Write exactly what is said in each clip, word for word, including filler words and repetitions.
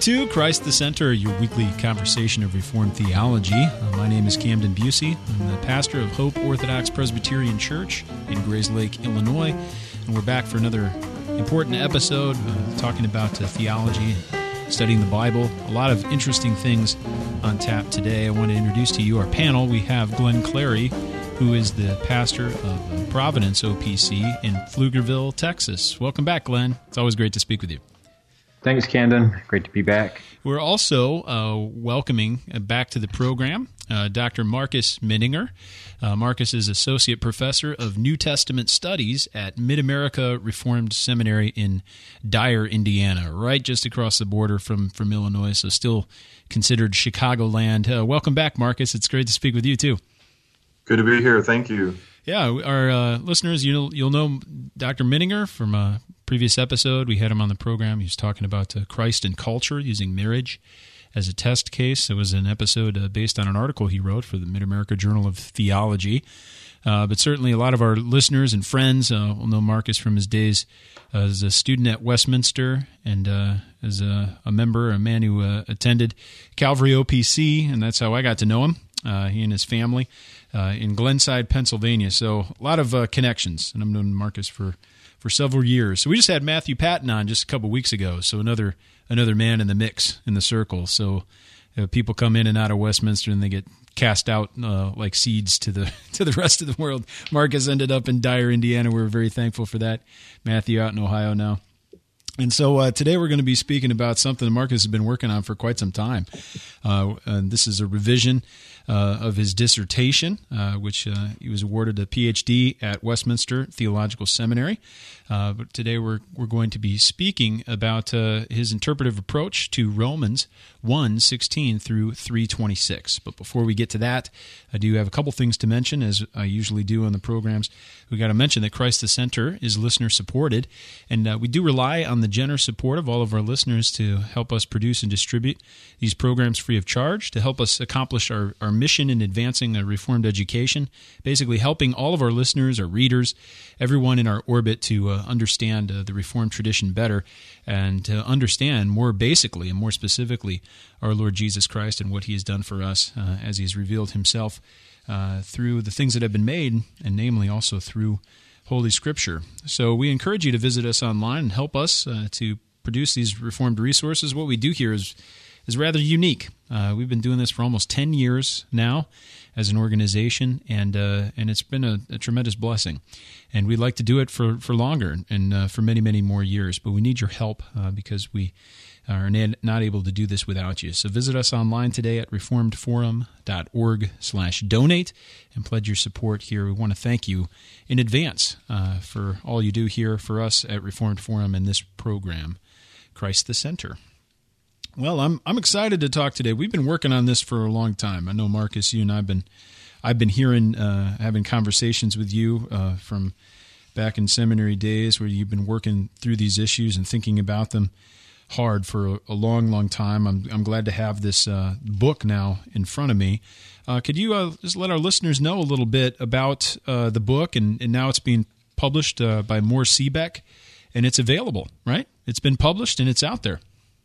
to Christ the Center, your weekly conversation of Reformed theology. Uh, my name is Camden Busey. I'm the pastor of Hope Orthodox Presbyterian Church in Grayslake, Illinois, and we're back for another important episode uh, talking about uh, theology, studying the Bible. A lot of interesting things on tap today. I want to introduce to you our panel. We have Glenn Clary, who is the pastor of uh, Providence O P C in Pflugerville, Texas. Welcome back, Glenn. It's always great to speak with you. Thanks, Camden. Great to be back. We're also uh, welcoming uh, back to the program uh, Doctor Marcus Mininger. Uh, Marcus is Associate Professor of New Testament Studies at Mid-America Reformed Seminary in Dyer, Indiana, right just across the border from, from Illinois, so still considered Chicagoland. Uh, welcome back, Marcus. It's great to speak with you, too. Good to be here. Thank you. Yeah, our uh, listeners, you'll, you'll know Doctor Mininger from a previous episode. We had him on the program. He was talking about uh, Christ and culture, using marriage as a test case. It was an episode uh, based on an article he wrote for the Mid-America Journal of Theology. Uh, but certainly a lot of our listeners and friends uh, will know Marcus from his days uh, as a student at Westminster and uh, as a, a member, a man who uh, attended Calvary O P C, and that's how I got to know him, uh, he and his family, uh, in Glenside, Pennsylvania. So a lot of uh, connections, and I've known Marcus for for several years. So we just had Matthew Patton on just a couple weeks ago, so another another man in the mix, in the circle. So uh, people come in and out of Westminster, and they get cast out uh, like seeds to the to the rest of the world. Marcus ended up in Dyer, Indiana. We're very thankful for that. Matthew out in Ohio now. And so uh, today we're going to be speaking about something that Marcus has been working on for quite some time. Uh, and this is a revision uh, of his dissertation, uh, which uh, he was awarded a P H D at Westminster Theological Seminary. Uh, but today we're we're going to be speaking about uh, his interpretive approach to Romans one sixteen through three twenty-six. But before we get to that, I do have a couple things to mention, as I usually do on the programs. We got to mention that Christ the Center is listener supported, and uh, we do rely on the generous support of all of our listeners to help us produce and distribute these programs free of charge, to help us accomplish our, our mission in advancing a Reformed education, basically helping all of our listeners, our readers, everyone in our orbit to uh, understand uh, the Reformed tradition better and to understand more basically and more specifically our Lord Jesus Christ and what He has done for us uh, as He has revealed Himself uh, through the things that have been made, and namely also through Holy Scripture. So we encourage you to visit us online and help us uh, to produce these Reformed resources. What we do here is is rather unique. Uh, we've been doing this for almost ten years now as an organization, and uh, and it's been a, a tremendous blessing. And we'd like to do it for, for longer and uh, for many, many more years, but we need your help uh, because we are not able to do this without you. So visit us online today at reformedforum.org slash donate and pledge your support here. We want to thank you in advance uh, for all you do here for us at Reformed Forum and this program, Christ the Center. Well, I'm I'm excited to talk today. We've been working on this for a long time. I know, Marcus, you and I've been I've been hearing, uh, having conversations with you uh, from back in seminary days where you've been working through these issues and thinking about them hard for a, a long, long time. I'm I'm glad to have this uh, book now in front of me. Uh, could you uh, just let our listeners know a little bit about uh, the book? And, and now it's being published uh, by Moore Seebeck, and it's available, right? It's been published and it's out there.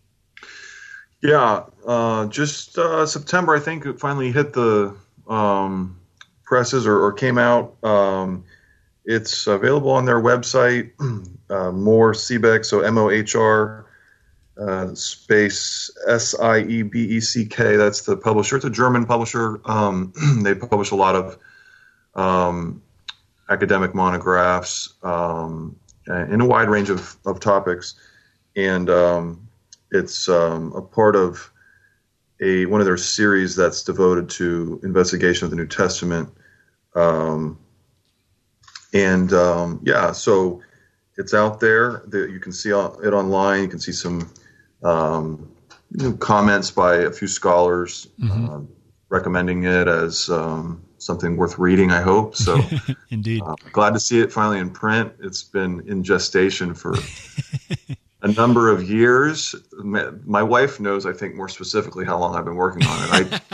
Yeah, uh, just uh, September, I think it finally hit the um, presses or, or came out. Um, it's available on their website, uh, Moore Seebeck, so M O H R uh, space S I E B E C K. That's the publisher. It's a German publisher. Um, they publish a lot of um, academic monographs um, in a wide range of, of topics, and um, it's um, a part of a one of their series that's devoted to investigation of the New Testament. Um, and um, yeah, so it's out there. The, you can see it online. You can see some um, you know, comments by a few scholars mm-hmm. uh, recommending it as um, something worth reading, I hope. So indeed. Uh, glad to see it finally in print. It's been in gestation for a number of years. My wife knows, I think, more specifically how long I've been working on it. I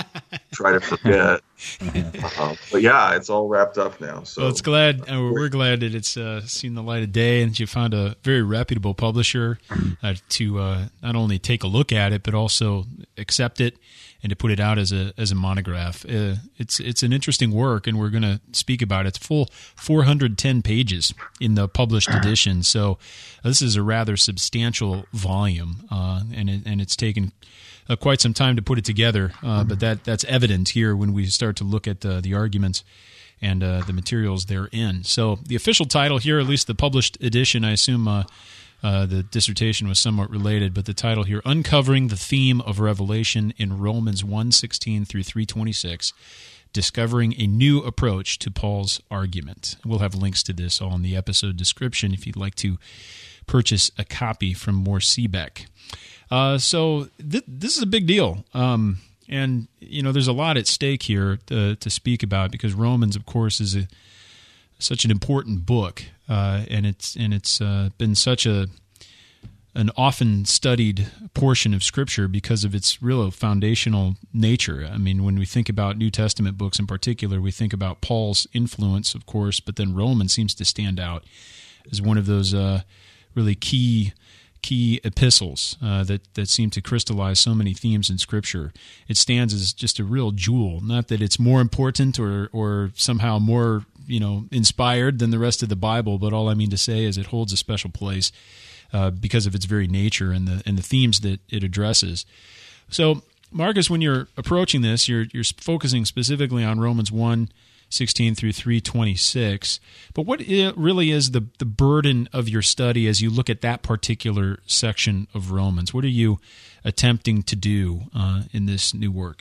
try to forget. uh, but yeah, it's all wrapped up now. So well, it's glad uh, we're glad that it's uh, seen the light of day, and you found a very reputable publisher uh, to uh, not only take a look at it but also accept it and to put it out as a as a monograph. Uh, it's it's an interesting work, and we're going to speak about it. It's full four hundred ten pages in the published edition, so uh, this is a rather substantial volume, uh, and it, and it's taken Uh, quite some time to put it together, uh, but that that's evident here when we start to look at uh, the arguments and uh, the materials therein. So the official title here, at least the published edition, I assume uh, uh, the dissertation was somewhat related, but the title here, Uncovering the Theme of Revelation in Romans one sixteen through three twenty-six, Discovering a New Approach to Paul's Argument. We'll have links to this all in the episode description if you'd like to purchase a copy from Moore Seebeck. Uh, so th- this is a big deal, um, and you know there's a lot at stake here to, to speak about, because Romans, of course, is a, such an important book, uh, and it's and it's uh, been such a an often studied portion of Scripture because of its real foundational nature. I mean, when we think about New Testament books in particular, we think about Paul's influence, of course, but then Romans seems to stand out as one of those uh, really key. key epistles uh, that, that seem to crystallize so many themes in Scripture. It stands as just a real jewel. Not that it's more important or or somehow more you know inspired than the rest of the Bible, but all I mean to say is it holds a special place uh, because of its very nature and the and the themes that it addresses. So, Marcus, when you're approaching this, you're you're focusing specifically on Romans one sixteen through three twenty-six. But what really is the, the burden of your study as you look at that particular section of Romans? What are you attempting to do uh, in this new work?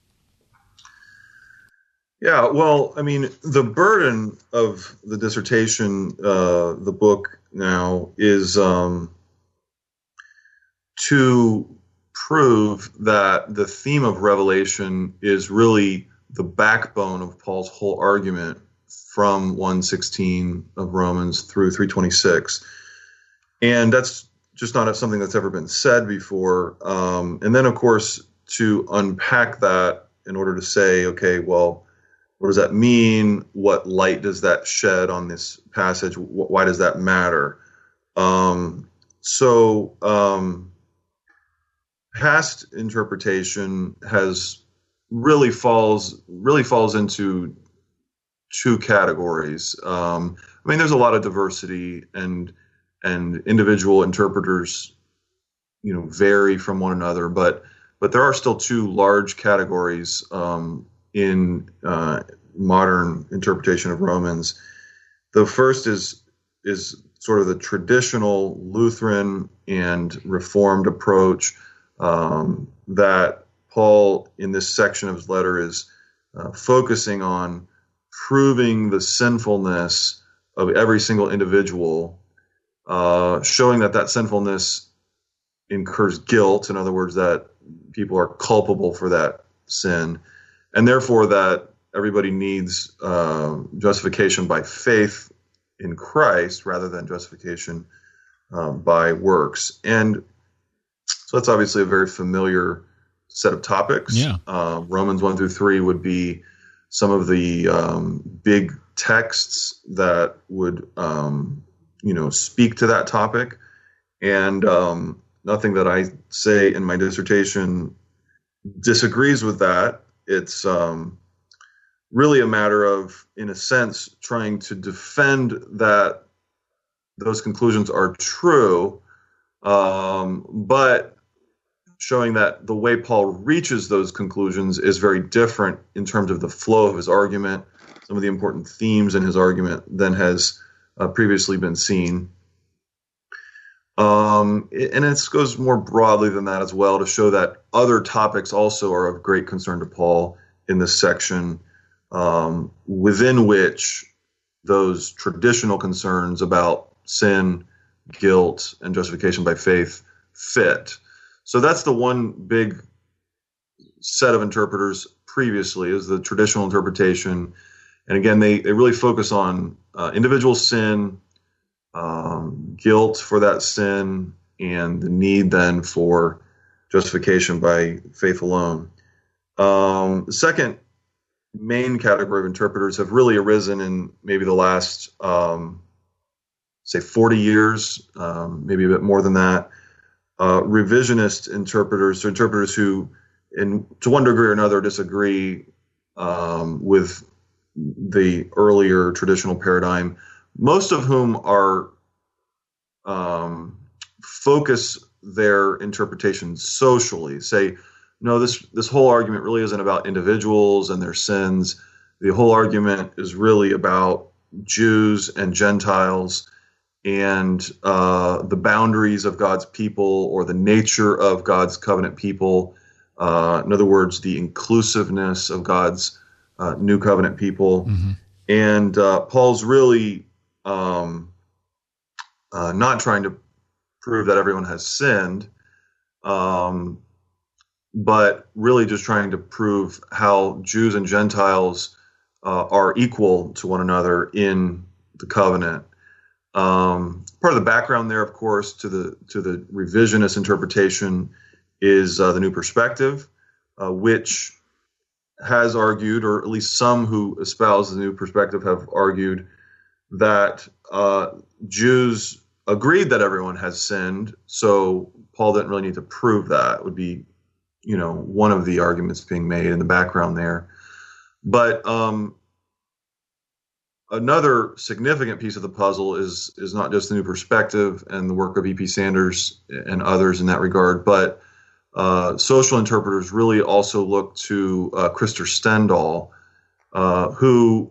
Yeah, well, I mean, the burden of the dissertation, uh, the book now, is um, to prove that the theme of Revelation is really the backbone of Paul's whole argument from one sixteen of Romans through three twenty-six. And that's just not something that's ever been said before. Um, and then, of course, to unpack that in order to say, okay, well, what does that mean? What light does that shed on this passage? Why does that matter? Um, so um, past interpretation has really falls really falls into two categories. Um, I mean, there's a lot of diversity, and and individual interpreters, you know, vary from one another, but but there are still two large categories um, in uh, modern interpretation of Romans. The first is is sort of the traditional Lutheran and Reformed approach um, that Paul, in this section of his letter, is uh, focusing on proving the sinfulness of every single individual, uh, showing that that sinfulness incurs guilt. In other words, that people are culpable for that sin, and therefore that everybody needs uh, justification by faith in Christ rather than justification um, by works. And so that's obviously a very familiar set of topics. Yeah. Uh, Romans one through three would be some of the um, big texts that would, um, you know, speak to that topic. And um, nothing that I say in my dissertation disagrees with that. It's um, really a matter of, in a sense, trying to defend that those conclusions are true, um, but showing that the way Paul reaches those conclusions is very different in terms of the flow of his argument, some of the important themes in his argument than has uh, previously been seen. Um, and it goes more broadly than that as well, to show that other topics also are of great concern to Paul in this section, um, within which those traditional concerns about sin, guilt, and justification by faith fit. So that's the one big set of interpreters previously, is the traditional interpretation. And again, they, they really focus on uh, individual sin, um, guilt for that sin, and the need then for justification by faith alone. Um, the second main category of interpreters have really arisen in maybe the last, um, say, forty years, um, maybe a bit more than that. Uh, revisionist interpreters, so interpreters who, in to one degree or another, disagree um, with the earlier traditional paradigm, most of whom are um, focus their interpretation socially. Say, no, this this whole argument really isn't about individuals and their sins. The whole argument is really about Jews and Gentiles and uh, the boundaries of God's people, or the nature of God's covenant people. Uh, in other words, the inclusiveness of God's uh, new covenant people. Mm-hmm. And uh, Paul's really um, uh, not trying to prove that everyone has sinned, um, but really just trying to prove how Jews and Gentiles uh, are equal to one another in the covenant. Um, part of the background there, of course, to the to the revisionist interpretation is uh, the New Perspective, uh, which has argued, or at least some who espouse the New Perspective have argued, that uh, Jews agreed that everyone has sinned, so Paul didn't really need to prove that. Would be, you know, one of the arguments being made in the background there. But um, another significant piece of the puzzle is is not just the New Perspective and the work of E P Sanders and others in that regard, but uh, social interpreters really also look to uh, Krister Stendahl, uh, who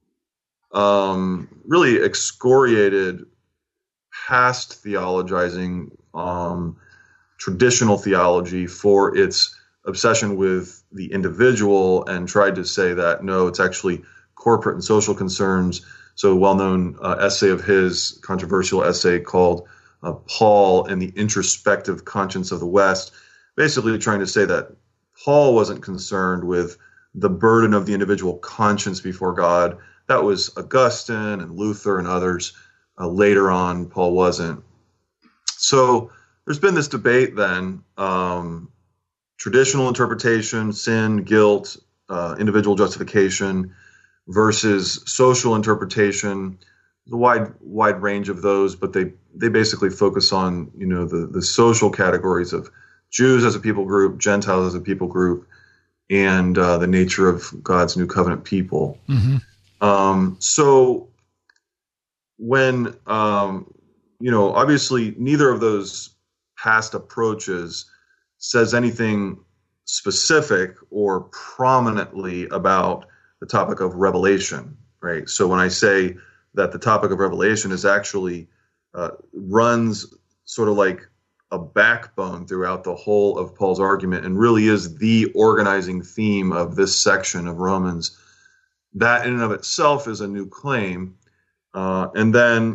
um, really excoriated past theologizing, um, traditional theology for its obsession with the individual, and tried to say that, no, it's actually corporate and social concerns. So a well-known uh, essay of his, controversial essay called uh, Paul and the Introspective Conscience of the West, basically trying to say that Paul wasn't concerned with the burden of the individual conscience before God. That was Augustine and Luther and others. Uh, later on, Paul wasn't. So there's been this debate then, um, traditional interpretation, sin, guilt, uh, individual justification, versus social interpretation. There's a wide wide range of those, but they, they basically focus on, you know, the, the social categories of Jews as a people group, Gentiles as a people group, and uh, the nature of God's new covenant people. Mm-hmm. Um, so when, um, you know, obviously neither of those past approaches says anything specific or prominently about the topic of revelation, right? So when I say that the topic of revelation is actually uh, runs sort of like a backbone throughout the whole of Paul's argument and really is the organizing theme of this section of Romans, that in and of itself is a new claim. Uh, and then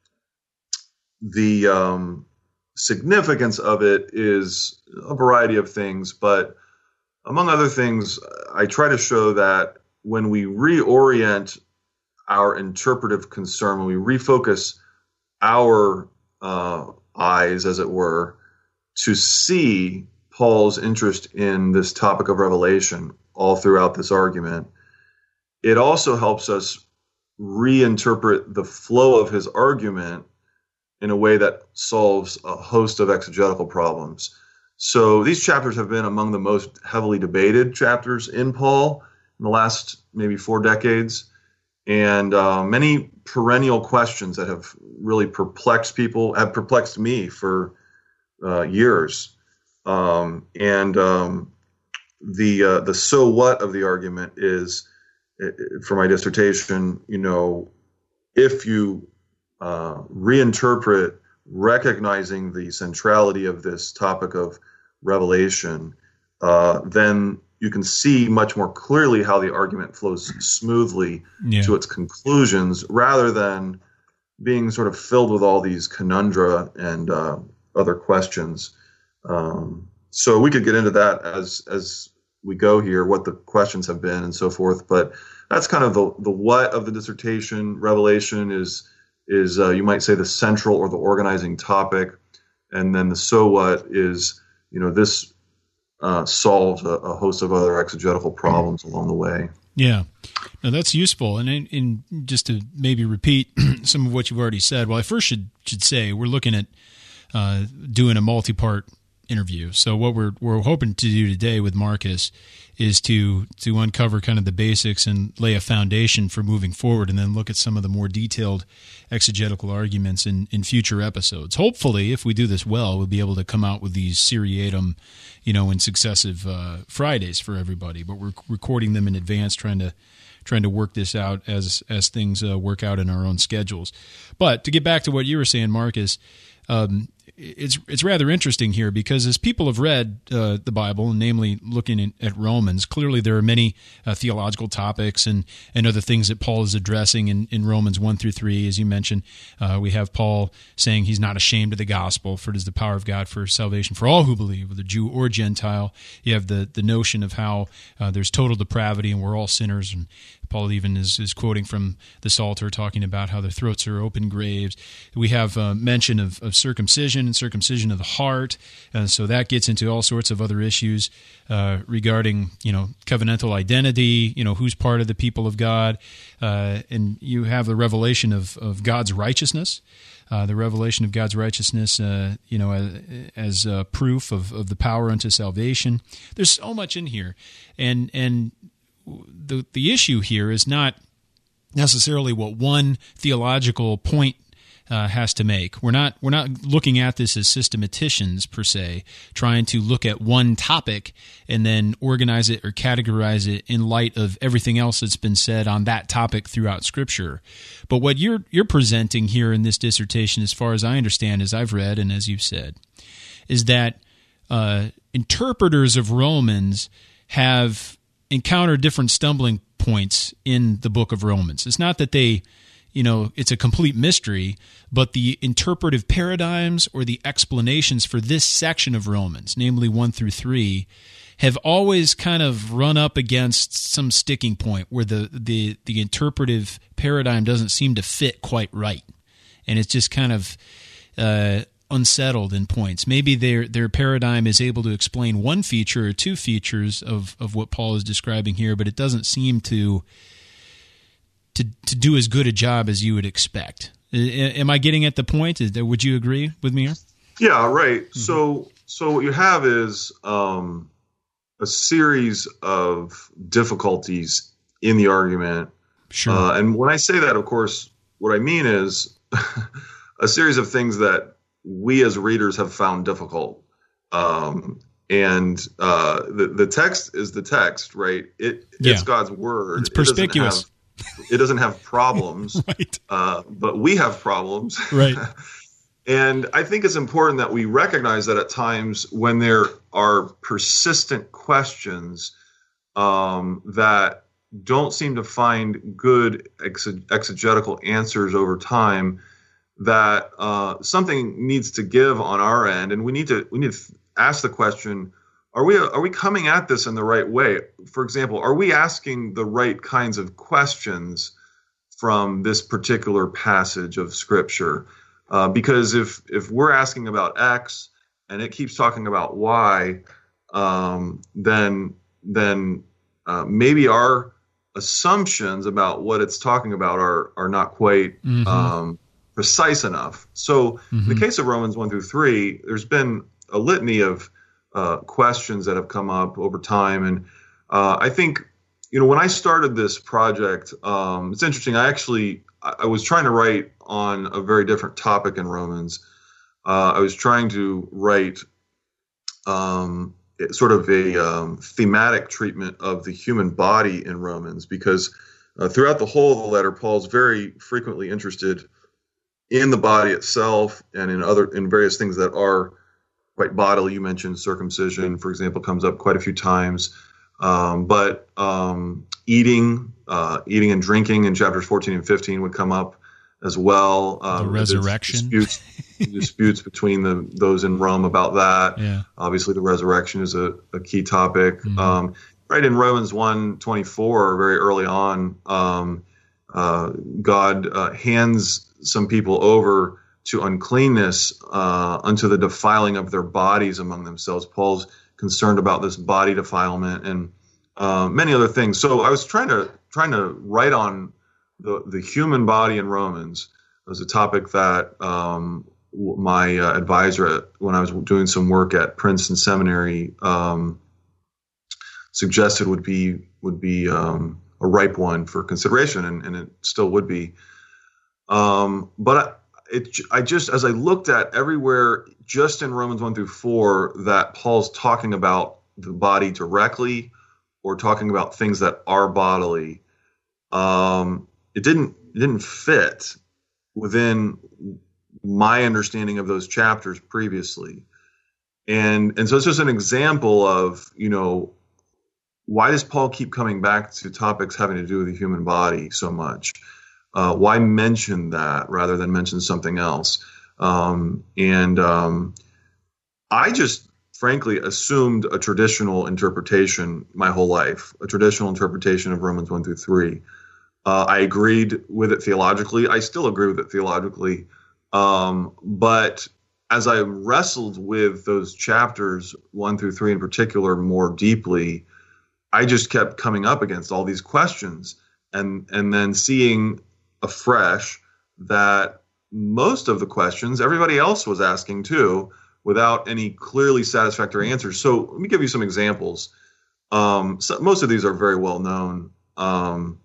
the um, significance of it is a variety of things, but among other things, I try to show that when we reorient our interpretive concern, when we refocus our uh, eyes, as it were, to see Paul's interest in this topic of revelation all throughout this argument, it also helps us reinterpret the flow of his argument in a way that solves a host of exegetical problems. So these chapters have been among the most heavily debated chapters in Paul in the last maybe four decades, and uh, many perennial questions that have really perplexed people, have perplexed me for uh, years. Um, and um, the uh, the so what of the argument is, for my dissertation, you know, if you uh, reinterpret recognizing the centrality of this topic of revelation, uh, then you can see much more clearly how the argument flows smoothly yeah. to its conclusions, rather than being sort of filled with all these conundra and uh, other questions. Um, so we could get into that as as we go here, what the questions have been and so forth. But that's kind of the the what of the dissertation. Revelation is is uh, you might say the central or the organizing topic, and then the so what is, you know, this uh, solves a, a host of other exegetical problems along the way. Yeah, no, that's useful. And in, in just to maybe repeat some of what you've already said, well, I first should should say we're looking at uh, doing a multi-part interview. So what we're we're hoping to do today with Marcus is to to uncover kind of the basics and lay a foundation for moving forward, and then look at some of the more detailed exegetical arguments in, in future episodes. Hopefully, if we do this well, we'll be able to come out with these seriatim, you know, in successive uh, Fridays for everybody. But we're recording them in advance, trying to trying to work this out as as things uh, work out in our own schedules. But to get back to what you were saying, Marcus, um, it's it's rather interesting here, because as people have read uh, the Bible, and namely looking in, at Romans, clearly there are many uh, theological topics and, and other things that Paul is addressing in, in Romans one through three. As you mentioned, uh, we have Paul saying he's not ashamed of the gospel, for it is the power of God for salvation for all who believe, whether Jew or Gentile. You have the, the notion of how uh, there's total depravity and we're all sinners, and Paul even is, is quoting from the Psalter, talking about how their throats are open graves. We have uh, mention of, of circumcision and circumcision of the heart, and so that gets into all sorts of other issues uh, regarding, you know, covenantal identity, you know, who's part of the people of God, uh, and you have the revelation of, of God's righteousness, uh, the revelation of God's righteousness, uh, you know, as, as uh, proof of, of the power unto salvation. There's so much in here, and and. The the issue here is not necessarily what one theological point uh, has to make. We're not we're not looking at this as systematicians per se, trying to look at one topic and then organize it or categorize it in light of everything else that's been said on that topic throughout Scripture. But what you're you're presenting here in this dissertation, as far as I understand, as I've read and as you've said, is that uh, interpreters of Romans have encounter different stumbling points in the book of Romans. It's not that they, you know, it's a complete mystery, but the interpretive paradigms or the explanations for this section of Romans, namely one through three, have always kind of run up against some sticking point where the, the, the interpretive paradigm doesn't seem to fit quite right. And it's just kind of uh, unsettled in points. Maybe their their paradigm is able to explain one feature or two features of, of what Paul is describing here, but it doesn't seem to, to to do as good a job as you would expect. Am I getting at the point? Would you agree with me here? Yeah, right. Mm-hmm. So so what you have is um, a series of difficulties in the argument. Sure. Uh, and when I say that, of course, what I mean is a series of things that we as readers have found difficult. Um, and uh, the, the text is the text, right? It, yeah. It's God's word. It's perspicuous. It doesn't have, it doesn't have problems, right. uh, but we have problems. Right. And I think it's important that we recognize that at times when there are persistent questions um, that don't seem to find good ex- exegetical answers over time, that uh, something needs to give on our end, and we need to we need to ask the question: Are we are we coming at this in the right way? For example, are we asking the right kinds of questions from this particular passage of Scripture? Uh, because if if we're asking about X and it keeps talking about Y, um, then then uh, maybe our assumptions about what it's talking about are are not quite mm-hmm. um, precise enough. So mm-hmm. in the case of Romans one through three, there's been a litany of uh, questions that have come up over time. And uh, I think, you know, when I started this project, um, it's interesting. I actually, I was trying to write on a very different topic in Romans. Uh, I was trying to write um, sort of a um, thematic treatment of the human body in Romans, because uh, throughout the whole of the letter, Paul's very frequently interested in the body itself and in other in various things that are quite bodily. You mentioned circumcision, for example, comes up quite a few times. Um, but um, eating, uh, eating and drinking in chapters fourteen and fifteen would come up as well. Um, the resurrection disputes, disputes between the those in Rome about that. Yeah. Obviously, the resurrection is a, a key topic. Mm-hmm. Um, right in Romans one twenty-four, very early on, um, uh, God uh, hands some people over to uncleanness uh, unto the defiling of their bodies among themselves. Paul's concerned about this body defilement and uh, many other things. So I was trying to trying to write on the the human body in Romans. It was a topic that um, my uh, advisor at, when I was doing some work at Princeton Seminary um, suggested would be would be um, a ripe one for consideration, and, and it still would be. Um, but it, I just, as I looked at everywhere, just in Romans one through four, that Paul's talking about the body directly or talking about things that are bodily, um, it didn't it didn't fit within my understanding of those chapters previously. And and so it's just an example of, you know, why does Paul keep coming back to topics having to do with the human body so much? Uh, why mention that rather than mention something else? Um, and um, I just frankly assumed a traditional interpretation my whole life, a traditional interpretation of Romans one through three. Uh, I agreed with it theologically. I still agree with it theologically. Um, but as I wrestled with those chapters, one through three in particular, more deeply, I just kept coming up against all these questions and, and then seeing afresh that most of the questions everybody else was asking too, without any clearly satisfactory answers. So let me give you some examples. Um, so most of these are very well known. Um,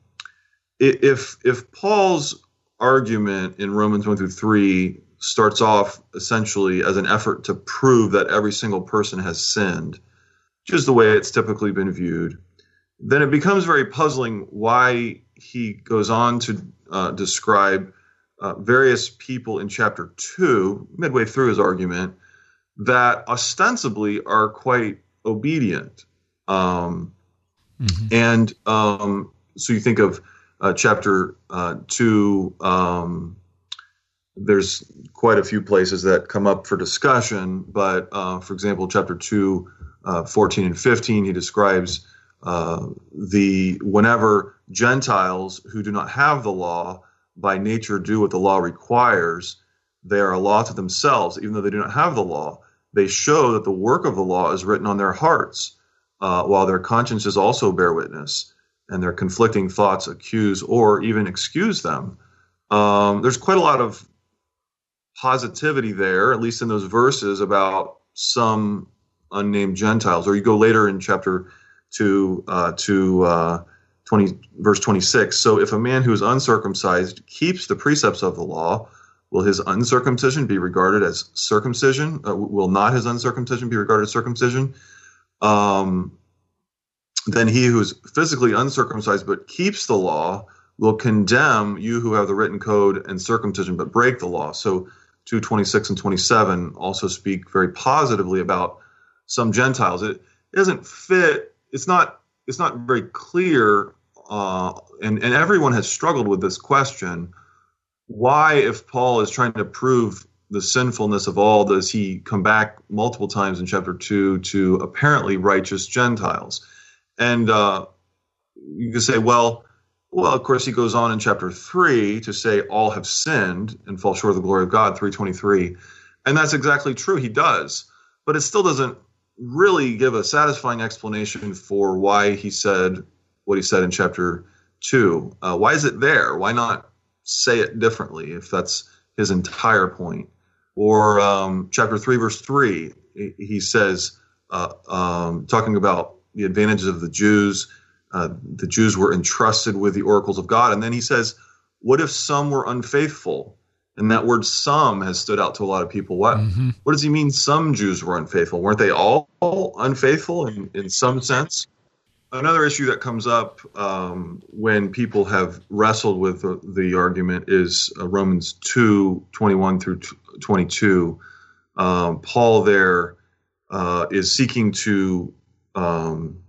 if if Paul's argument in Romans one through three starts off essentially as an effort to prove that every single person has sinned, which is the way it's typically been viewed, then it becomes very puzzling why he goes on to uh, describe uh, various people in chapter two, midway through his argument, that ostensibly are quite obedient. Um, mm-hmm. And um, so you think of uh, chapter uh, two, um, there's quite a few places that come up for discussion, but uh, for example, chapter two, uh, fourteen and fifteen, he describes uh, the whenever Gentiles who do not have the law by nature do what the law requires, they are a law to themselves, even though they do not have the law. They show that the work of the law is written on their hearts, uh, while their consciences also bear witness, and their conflicting thoughts accuse or even excuse them. Um, there's quite a lot of positivity there, at least in those verses, about some unnamed Gentiles. Or you go later in chapter two uh, to uh, twenty, verse twenty-six. So if a man who is uncircumcised keeps the precepts of the law, will his uncircumcision be regarded as circumcision? Uh, will not his uncircumcision be regarded as circumcision? Um, then he who is physically uncircumcised but keeps the law will condemn you who have the written code and circumcision but break the law. So two twenty-six and twenty-seven also speak very positively about some Gentiles. It, it doesn't fit. It's not. It's not very clear, uh, and and everyone has struggled with this question. Why, if Paul is trying to prove the sinfulness of all, does he come back multiple times in chapter two to apparently righteous Gentiles? And uh, you can say, well, well, of course, he goes on in chapter three to say all have sinned and fall short of the glory of God, three twenty-three. And that's exactly true. He does. But it still doesn't really give a satisfying explanation for why he said what he said in chapter two. Uh, why is it there? Why not say it differently if that's his entire point? Or um, chapter three, verse three, he says, uh, um, talking about the advantages of the Jews, uh, the Jews were entrusted with the oracles of God. And then he says, what if some were unfaithful? And that word some has stood out to a lot of people. What, mm-hmm. what does he mean some Jews were unfaithful? Weren't they all unfaithful in, in some sense? Another issue that comes up um, when people have wrestled with the, the argument is uh, Romans two, twenty-one through twenty-two. Um, Paul there uh, is seeking to um,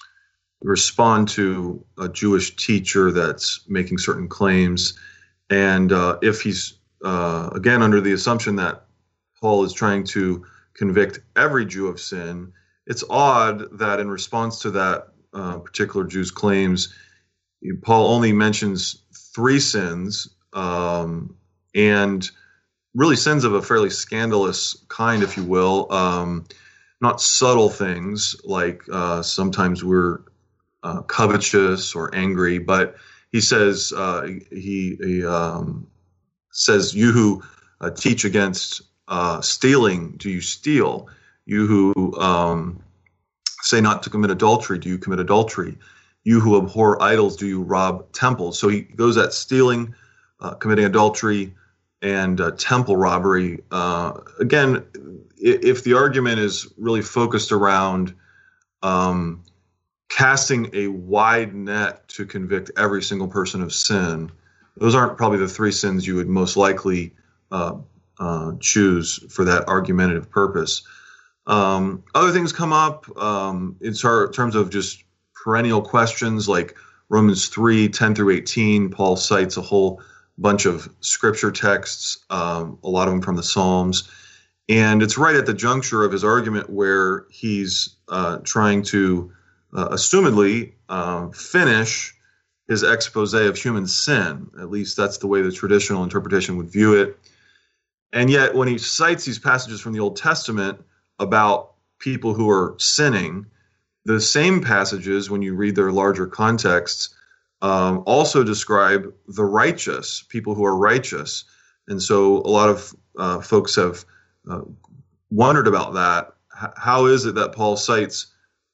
respond to a Jewish teacher that's making certain claims. And uh, if he's, uh, again, under the assumption that Paul is trying to convict every Jew of sin, it's odd that in response to that Uh, particular Jew's claims, Paul only mentions three sins, um, and really sins of a fairly scandalous kind, if you will. Um, not subtle things like uh, sometimes we're uh, covetous or angry, but he says uh, he, he um, says you who uh, teach against uh, stealing, do you steal? You who um, say not to commit adultery, do you commit adultery? You who abhor idols, do you rob temples? So he goes at stealing, uh, committing adultery, and uh, temple robbery. Uh, again, if the argument is really focused around um, casting a wide net to convict every single person of sin, those aren't probably the three sins you would most likely uh, uh, choose for that argumentative purpose. Um, other things come up um, in terms of just perennial questions like Romans three, ten through eighteen. Paul cites a whole bunch of scripture texts, um, a lot of them from the Psalms. And it's right at the juncture of his argument where he's uh, trying to uh, assumedly uh, finish his expose of human sin. At least that's the way the traditional interpretation would view it. And yet when he cites these passages from the Old Testament about people who are sinning, the same passages, when you read their larger contexts, um, also describe the righteous, people who are righteous. And so a lot of uh, folks have uh, wondered about that. H- how is it that Paul cites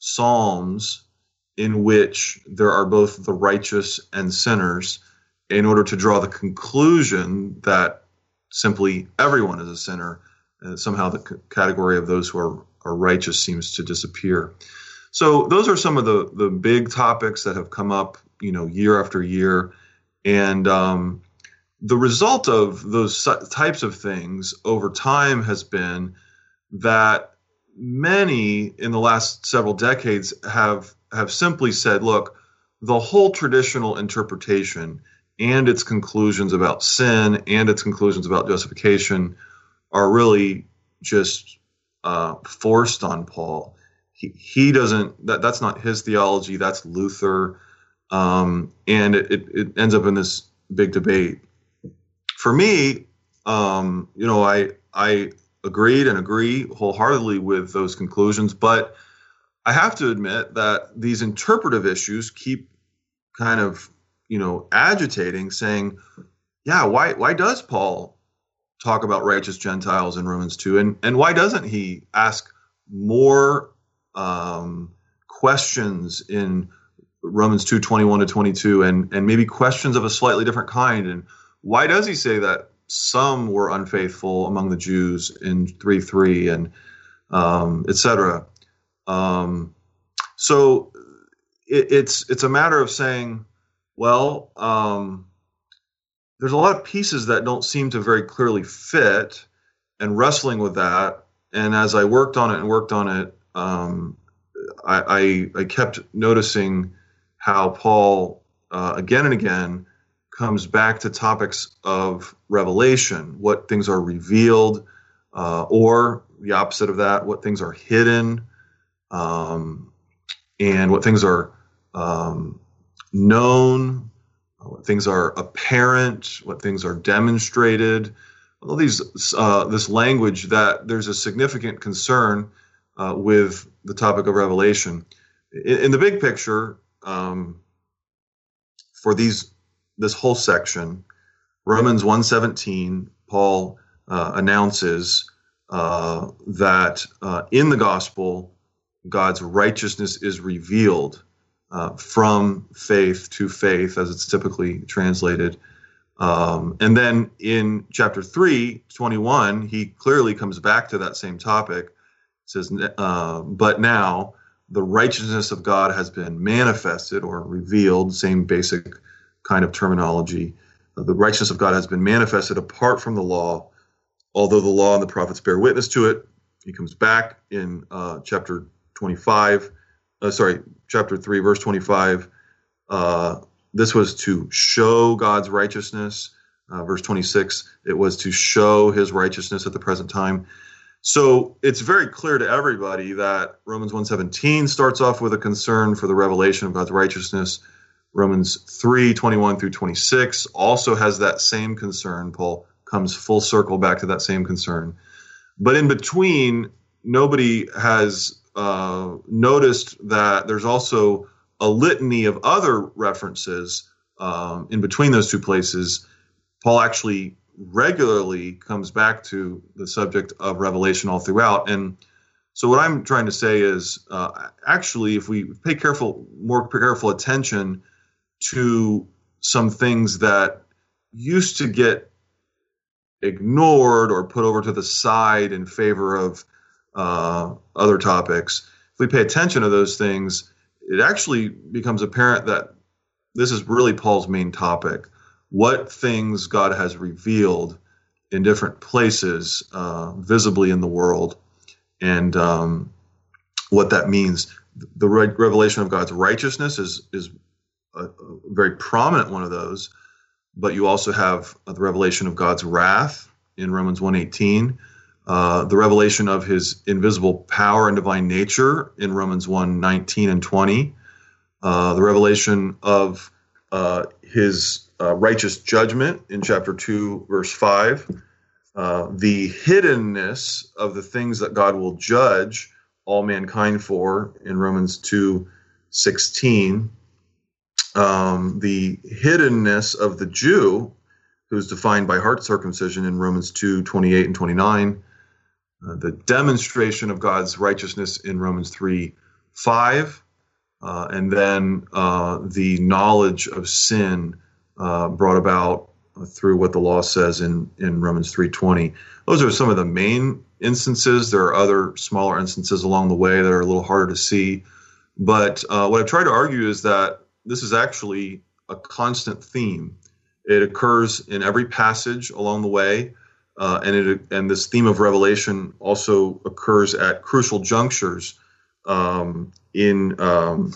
Psalms in which there are both the righteous and sinners in order to draw the conclusion that simply everyone is a sinner, and somehow the c- category of those who are, are righteous seems to disappear? So those are some of the, the big topics that have come up, you know, year after year. And um, the result of those types of things over time has been that many in the last several decades have have simply said, look, the whole traditional interpretation and its conclusions about sin and its conclusions about justification are really just uh, forced on Paul. He, he doesn't, that, that's not his theology, that's Luther. Um, and it, it, it ends up in this big debate. For me, um, you know, I, I agreed and agree wholeheartedly with those conclusions, but I have to admit that these interpretive issues keep kind of, you know, agitating, saying, yeah, why, why does Paul talk about righteous Gentiles in Romans two? And, and why doesn't he ask more um, questions in Romans two, twenty-one to twenty-two, and, and maybe questions of a slightly different kind? And why does he say that some were unfaithful among the Jews in three three and um, et cetera? Um, so it, it's it's a matter of saying, well, um, there's a lot of pieces that don't seem to very clearly fit, and wrestling with that. And as I worked on it and worked on it, um, I, I, I kept noticing how Paul, uh, again and again, comes back to topics of revelation, what things are revealed, uh, or the opposite of that, what things are hidden, um, and what things are um, known, what things are apparent, what things are demonstrated. All these, uh, this language that there's a significant concern uh, with the topic of revelation. In, in the big picture, um, for these this whole section, Romans one seventeen, Paul uh, announces uh, that uh, in the gospel, God's righteousness is revealed uh, from faith to faith, as it's typically translated. Um, and then in chapter three, twenty-one, he clearly comes back to that same topic. It says, uh, but now the righteousness of God has been manifested or revealed, same basic kind of terminology. Uh, the righteousness of God has been manifested apart from the law, although the law and the prophets bear witness to it. He comes back in uh, chapter twenty-five, uh, sorry, chapter three, verse twenty-five. Uh, this was to show God's righteousness. Uh, verse twenty-six, it was to show his righteousness at the present time. So it's very clear to everybody that Romans one seventeen starts off with a concern for the revelation of God's righteousness. Romans three, twenty-one through twenty-six also has that same concern. Paul comes full circle back to that same concern. But in between nobody has uh, noticed that there's also a litany of other references um, in between those two places. Paul actually regularly comes back to the subject of revelation all throughout. And so what I'm trying to say is, uh, actually, if we pay careful, more careful attention to some things that used to get ignored or put over to the side in favor of uh, other topics, if we pay attention to those things, it actually becomes apparent that this is really Paul's main topic. What things God has revealed in different places, uh, visibly in the world, and um, what that means. The re- revelation of God's righteousness is is a, a very prominent one of those, but you also have uh, the revelation of God's wrath in Romans one eighteen, uh, the revelation of his invisible power and divine nature in Romans one nineteen and twenty, uh, the revelation of uh, his uh, righteous judgment in chapter two, verse five, uh, the hiddenness of the things that God will judge all mankind for in Romans two sixteen, um, the hiddenness of the Jew, who's defined by heart circumcision in Romans two twenty-eight and twenty-nine, uh, the demonstration of God's righteousness in Romans three five, uh, and then uh, the knowledge of sin uh, brought about through what the law says in, in Romans three twenty. Those are some of the main instances. There are other smaller instances along the way that are a little harder to see. But uh, what I've tried to argue is that this is actually a constant theme. It occurs in every passage along the way, uh, and it and this theme of revelation also occurs at crucial junctures um, in um,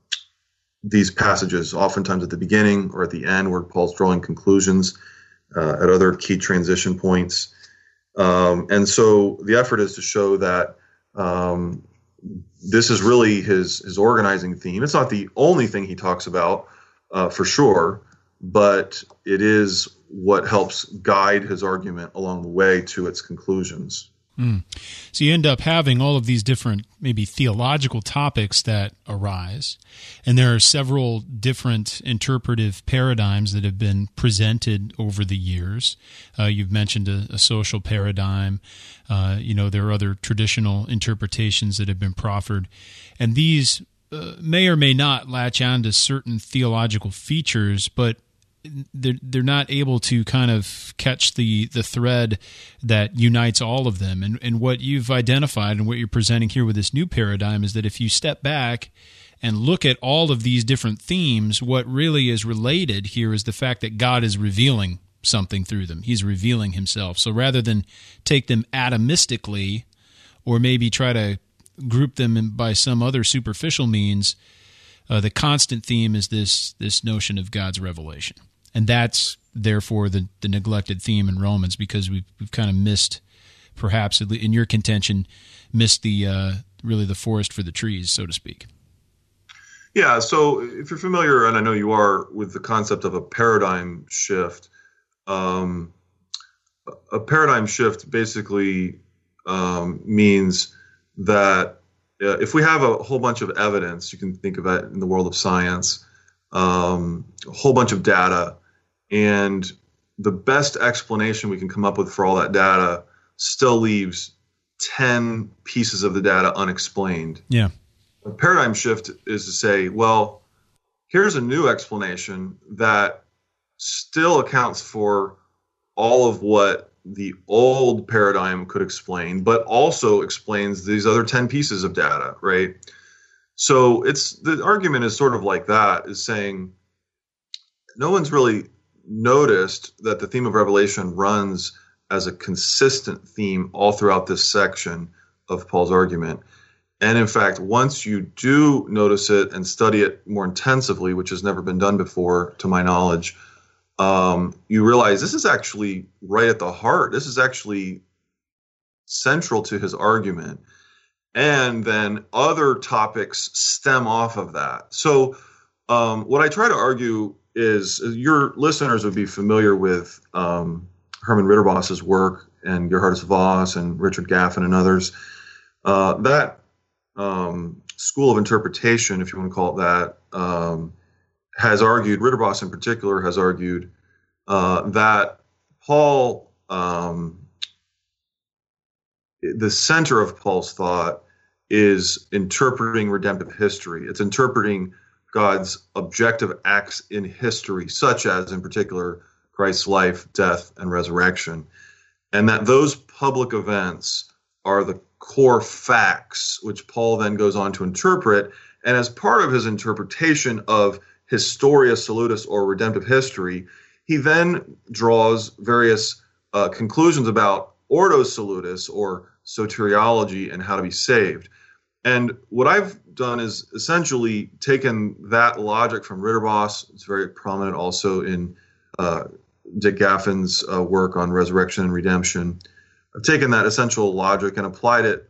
these passages, oftentimes at the beginning or at the end where Paul's drawing conclusions, uh, at other key transition points. Um, and so the effort is to show that um, this is really his his organizing theme. It's not the only thing he talks about, uh, for sure, but it is what helps guide his argument along the way to its conclusions. Mm. So you end up having all of these different, maybe theological topics that arise, and there are several different interpretive paradigms that have been presented over the years. Uh, you've mentioned a, a social paradigm. Uh, you know, there are other traditional interpretations that have been proffered, and these uh, may or may not latch on to certain theological features, but they're, they're not able to kind of catch the, the thread that unites all of them. And, and what you've identified and what you're presenting here with this new paradigm is that if you step back and look at all of these different themes, what really is related here is the fact that God is revealing something through them. He's revealing himself. So rather than take them atomistically or maybe try to group them in by some other superficial means, uh, the constant theme is this this notion of God's revelation. And that's, therefore, the, the neglected theme in Romans, because we've, we've kind of missed, perhaps, in your contention, missed the uh, really the forest for the trees, so to speak. Yeah, so if you're familiar, and I know you are, with the concept of a paradigm shift, um, a paradigm shift basically um, means that uh, if we have a whole bunch of evidence, you can think of it in the world of science, um, a whole bunch of data, and the best explanation we can come up with for all that data still leaves ten pieces of the data unexplained. Yeah. A paradigm shift is to say, well, here's a new explanation that still accounts for all of what the old paradigm could explain, but also explains these other ten pieces of data, right? So it's the argument is sort of like that, is saying no one's really noticed that the theme of revelation runs as a consistent theme all throughout this section of Paul's argument. And in fact, once you do notice it and study it more intensively, which has never been done before, to my knowledge, um, you realize this is actually right at the heart. This is actually central to his argument. And then other topics stem off of that. So um, what I try to argue is, your listeners would be familiar with um, Herman Ritterboss's work and Geerhardus Vos and Richard Gaffin and others. Uh, that um, school of interpretation, if you want to call it that, um, has argued, Ritterboss in particular has argued, uh, that Paul, um, the center of Paul's thought is interpreting redemptive history. It's interpreting God's objective acts in history, such as, in particular, Christ's life, death, and resurrection. And that those public events are the core facts, which Paul then goes on to interpret. And as part of his interpretation of Historia Salutis, or redemptive history, he then draws various uh, conclusions about Ordo Salutis, or soteriology, and how to be saved. And what I've done is essentially taken that logic from Ritterboss. It's very prominent also in uh, Dick Gaffin's uh, work on resurrection and redemption. I've taken that essential logic and applied it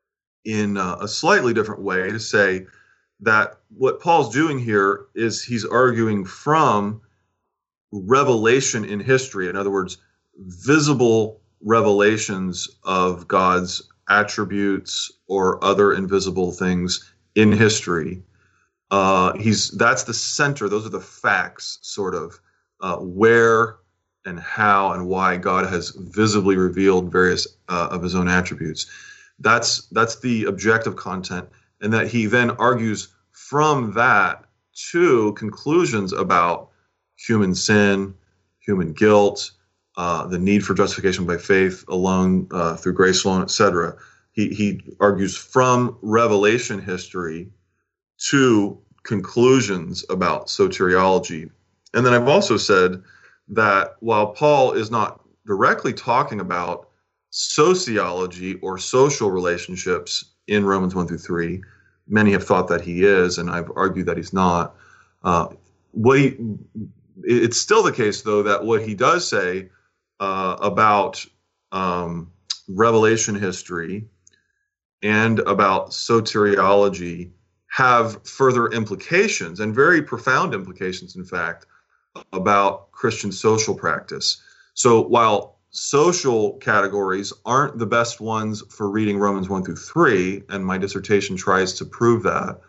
in uh, a slightly different way to say that what Paul's doing here is he's arguing from revelation in history. In other words, visible revelations of God's attributes or other invisible things in history. Uh, he's that's the center. Those are the facts, sort of, uh, where and how and why God has visibly revealed various uh, of his own attributes. That's that's the objective content, and that he then argues from that to conclusions about human sin, human guilt, uh, the need for justification by faith alone, uh, through grace alone, et cetera. He, he argues from revelation history to conclusions about soteriology. And then I've also said that while Paul is not directly talking about sociology or social relationships in Romans one through three, many have thought that he is, and I've argued that he's not. Uh, what he, it's still the case, though, that what he does say uh, about um, revelation history and about soteriology have further implications, and very profound implications, in fact, about Christian social practice. So while social categories aren't the best ones for reading Romans one through three, and my dissertation tries to prove that,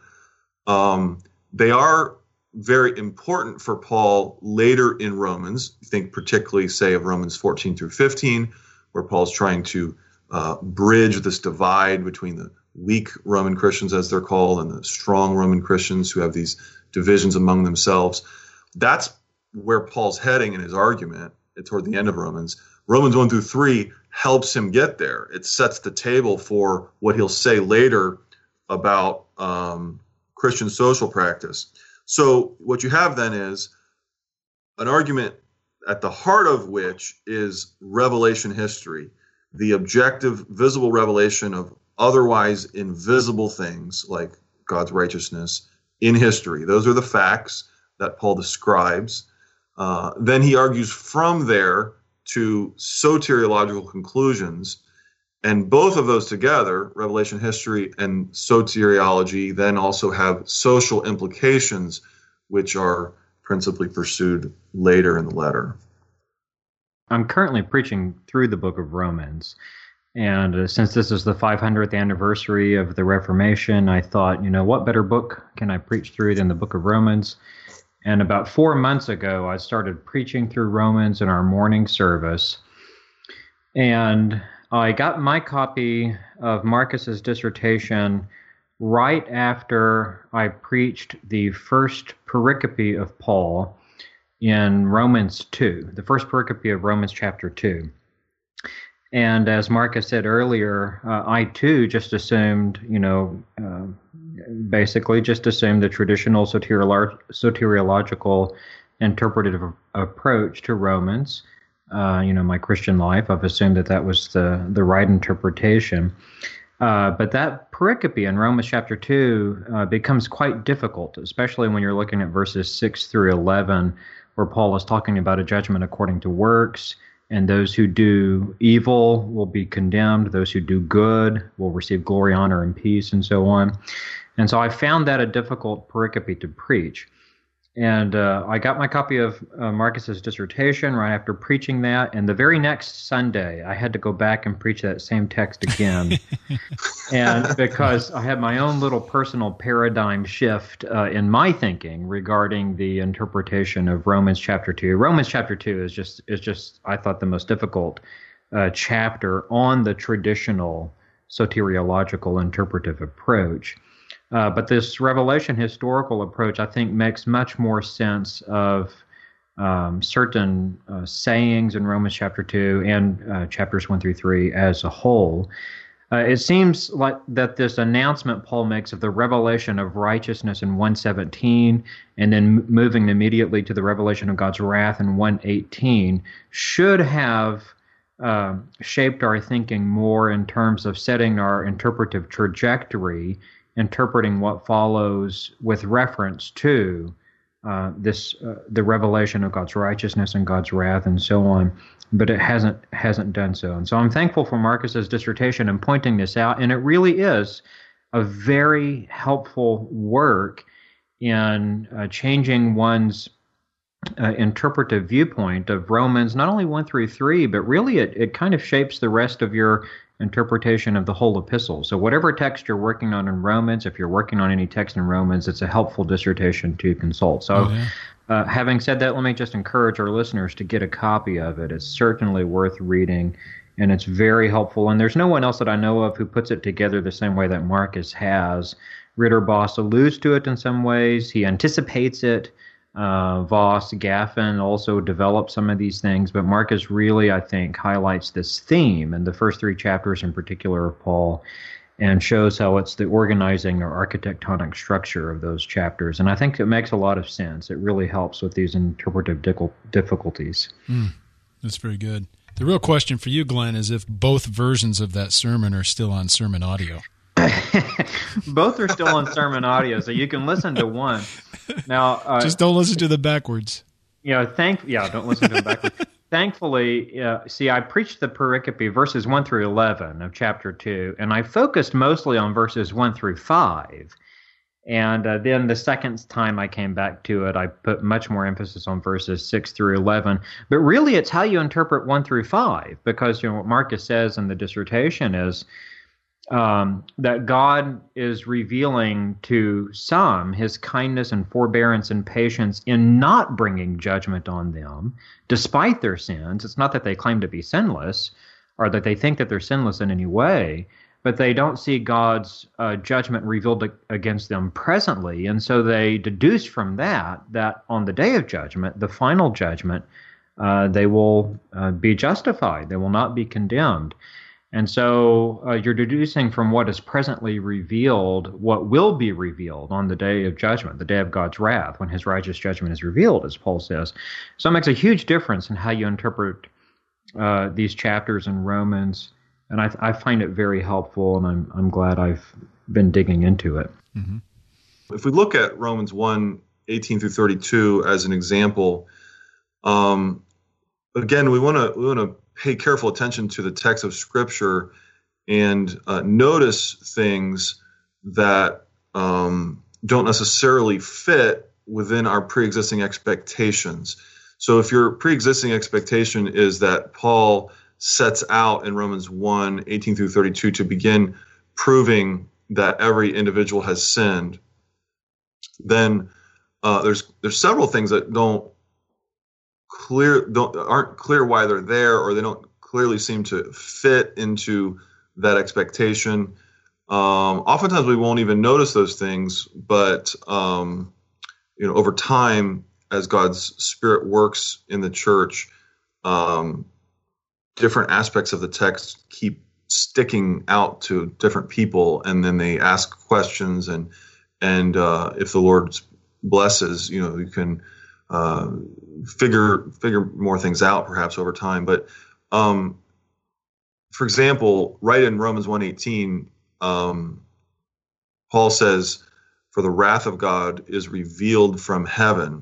um, they are very important for Paul later in Romans. Think particularly, say, of Romans fourteen through fifteen, where Paul's trying to uh, bridge this divide between the weak Roman Christians, as they're called, and the strong Roman Christians who have these divisions among themselves. That's where Paul's heading in his argument toward the end of Romans. Romans one through three helps him get there. It sets the table for what he'll say later about um, Christian social practice. So what you have then is an argument at the heart of which is revelation history, the objective, visible revelation of otherwise invisible things like God's righteousness in history. Those are the facts that Paul describes. Uh, then he argues from there to soteriological conclusions, and both of those together, revelation history and soteriology, then also have social implications, which are principally pursued later in the letter. I'm currently preaching through the book of Romans, and uh, since this is the five hundredth anniversary of the Reformation, I thought, you know, what better book can I preach through than the book of Romans? And about four months ago, I started preaching through Romans in our morning service, and I got my copy of Marcus's dissertation right after I preached the first pericope of Paul in Romans two, the first pericope of Romans chapter two. And as Marcus said earlier, uh, I too just assumed, you know, uh, basically just assumed the traditional soteriolo- soteriological interpretive approach to Romans. Uh, you know, my Christian life, I've assumed that that was the, the right interpretation. Uh, but that pericope in Romans chapter two uh, becomes quite difficult, especially when you're looking at verses six through eleven, where Paul is talking about a judgment according to works, and those who do evil will be condemned, those who do good will receive glory, honor, and peace, and so on. And so I found that a difficult pericope to preach. And uh, I got my copy of uh, Marcus's dissertation right after preaching that. And the very next Sunday, I had to go back and preach that same text again. And because I had my own little personal paradigm shift uh, in my thinking regarding the interpretation of Romans chapter two. Romans chapter two is just, is just I thought, the most difficult uh, chapter on the traditional soteriological interpretive approach. Uh, but this revelation historical approach, I think, makes much more sense of um, certain uh, sayings in Romans chapter two and uh, chapters one through three as a whole. Uh, it seems like that this announcement Paul makes of the revelation of righteousness in one seventeen and then moving immediately to the revelation of God's wrath in one eighteen should have uh, shaped our thinking more in terms of setting our interpretive trajectory, interpreting what follows with reference to uh, this, uh, the revelation of God's righteousness and God's wrath and so on, but it hasn't hasn't done so. And so I'm thankful for Marcus's dissertation and pointing this out, and it really is a very helpful work in uh, changing one's uh, interpretive viewpoint of Romans, not only one through three, but really it, it kind of shapes the rest of your interpretation of the whole epistle. So whatever text you're working on in Romans, if you're working on any text in Romans, it's a helpful dissertation to consult. So Oh, yeah. uh, having said that, let me just encourage our listeners to get a copy of it. It's certainly worth reading, and it's very helpful. And there's no one else that I know of who puts it together the same way that Marcus has. Ritterboss alludes to it in some ways. He anticipates it. Uh, Voss, Gaffin also developed some of these things, but Marcus really, I think, highlights this theme in the first three chapters in particular of Paul and shows how it's the organizing or architectonic structure of those chapters. And I think it makes a lot of sense. It really helps with these interpretive difficulties. Mm, that's very good. The real question for you, Glenn, is if both versions of that sermon are still on sermon audio. Both are still on sermon audio, so you can listen to one. Now, uh, just don't listen to them backwards. You know, thank yeah, don't listen to them backwards. Thankfully, uh, see, I preached the pericope verses one through eleven of chapter two, and I focused mostly on verses one through five. And uh, then the second time I came back to it, I put much more emphasis on verses six through eleven. But really, it's how you interpret one through five, because you know what Marcus says in the dissertation is Um, that God is revealing to some his kindness and forbearance and patience in not bringing judgment on them, despite their sins. It's not that they claim to be sinless or that they think that they're sinless in any way, but they don't see God's uh, judgment revealed against them presently. And so they deduce from that that on the day of judgment, the final judgment, uh, they will uh, be justified. They will not be condemned. And so uh, you're deducing from what is presently revealed what will be revealed on the day of judgment, the day of God's wrath, when his righteous judgment is revealed, as Paul says. So it makes a huge difference in how you interpret uh, these chapters in Romans, and I, I find it very helpful, and I'm, I'm glad I've been digging into it. Mm-hmm. If we look at Romans one, eighteen through thirty-two as an example, um, again, we want to we want to pay careful attention to the text of Scripture and uh, notice things that um, don't necessarily fit within our pre-existing expectations. So if your pre-existing expectation is that Paul sets out in Romans one, eighteen through thirty-two to begin proving that every individual has sinned, then uh, there's there's several things that don't clear don't aren't clear why they're there, or they don't clearly seem to fit into that expectation. Um, oftentimes we won't even notice those things, but um, you know, over time, as God's Spirit works in the church, um, different aspects of the text keep sticking out to different people, and then they ask questions, and and uh, if the Lord blesses, you know, you can uh, figure figure more things out perhaps over time. But um, for example, right in Romans one eighteen, um, Paul says, "For the wrath of God is revealed from heaven."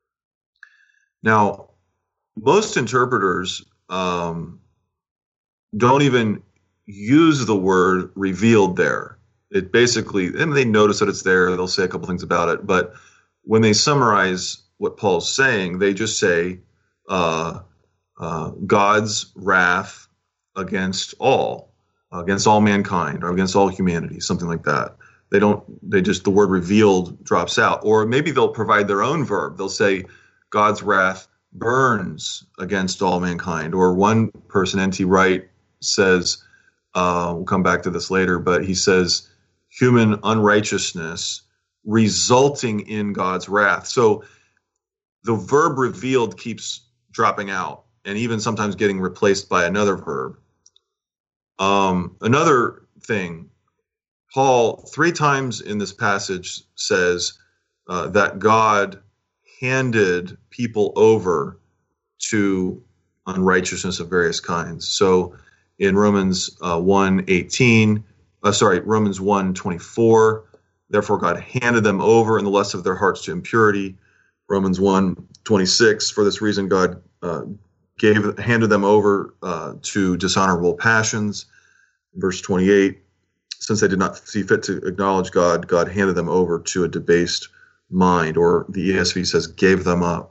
Now, most interpreters um, don't even use the word revealed there. It basically, and they notice that it's there, they'll say a couple things about it, but when they summarize what Paul's saying, they just say uh, uh, God's wrath against all, against all mankind, or against all humanity, something like that. They don't, they just, the word revealed drops out. Or maybe they'll provide their own verb. They'll say God's wrath burns against all mankind. Or one person, N T Wright, says, uh, we'll come back to this later, but he says human unrighteousness resulting in God's wrath. So the verb revealed keeps dropping out and even sometimes getting replaced by another verb. Um, another thing, Paul three times in this passage says uh, that God handed people over to unrighteousness of various kinds. So in Romans uh, one eighteen, uh, sorry, Romans one twenty-four, therefore God handed them over in the lust of their hearts to impurity. Romans one twenty-six, for this reason God uh, gave handed them over uh, to dishonorable passions. Verse twenty-eight, since they did not see fit to acknowledge God, God handed them over to a debased mind, or the E S V says gave them up.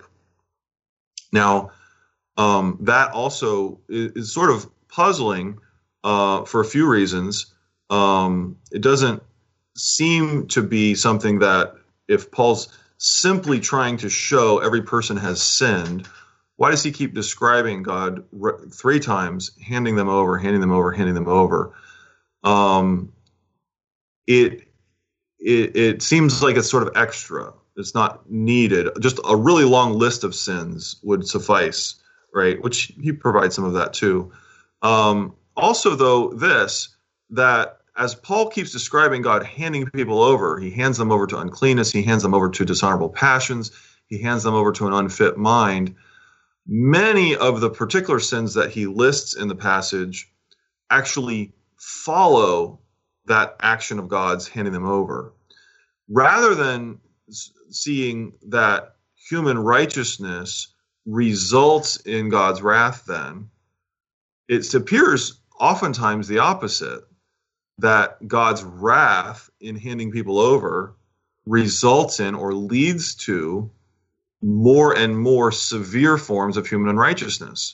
Now, um, that also is, is sort of puzzling uh, for a few reasons. Um, it doesn't seem to be something that, if Paul's simply trying to show every person has sinned, why does he keep describing God re- three times, handing them over, handing them over, handing them over? Um, it, it it seems like it's sort of extra. It's not needed. Just a really long list of sins would suffice, right? Which he provides some of that too. Um, also, though, this, that as Paul keeps describing God handing people over, he hands them over to uncleanness, he hands them over to dishonorable passions, he hands them over to an unfit mind. Many of the particular sins that he lists in the passage actually follow that action of God's handing them over. Rather than seeing that human righteousness results in God's wrath, then, it appears oftentimes the opposite, that God's wrath in handing people over results in or leads to more and more severe forms of human unrighteousness.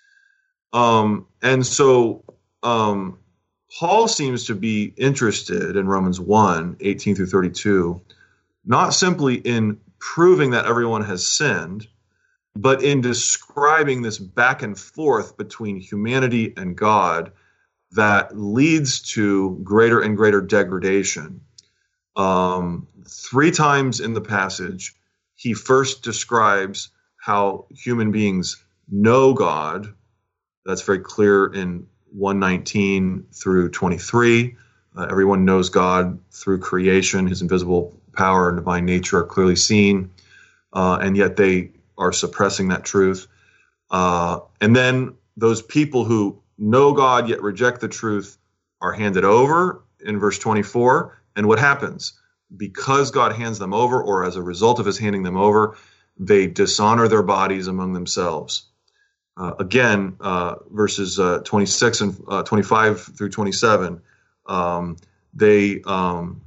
Um, and so um, Paul seems to be interested in Romans one, eighteen through thirty-two, not simply in proving that everyone has sinned, but in describing this back and forth between humanity and God that leads to greater and greater degradation. Um, three times in the passage, he first describes how human beings know God. That's very clear in one nineteen through twenty-three. Uh, everyone knows God through creation. His invisible power and divine nature are clearly seen, uh, and yet they are suppressing that truth. Uh, and then those people who know God yet reject the truth are handed over in verse twenty-four. And what happens? Because God hands them over, or as a result of his handing them over, they dishonor their bodies among themselves. Uh, again, uh, verses uh, twenty-six and uh, twenty-five through twenty-seven, um, they um,